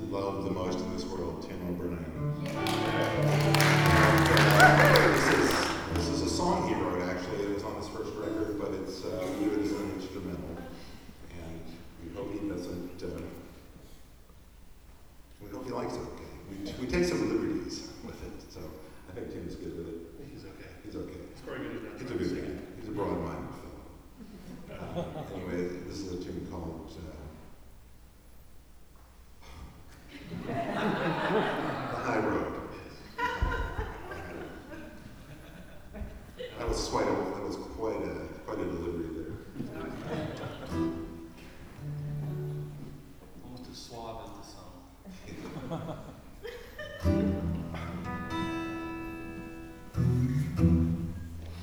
love the most in this world, Tim O'Brien. This is a song he wrote, actually. It was on his first record, but it's we do it as an instrumental. And we hope he doesn't, we hope he likes it, okay? We take some liberties with it, so I think Tim's good with it. He's okay. He's okay. It's probably good enough. He's a good guy. He's a broad-minded fellow. Anyway, this is a tune called The High Road. That was quite a delivery there. Almost as suave as the song.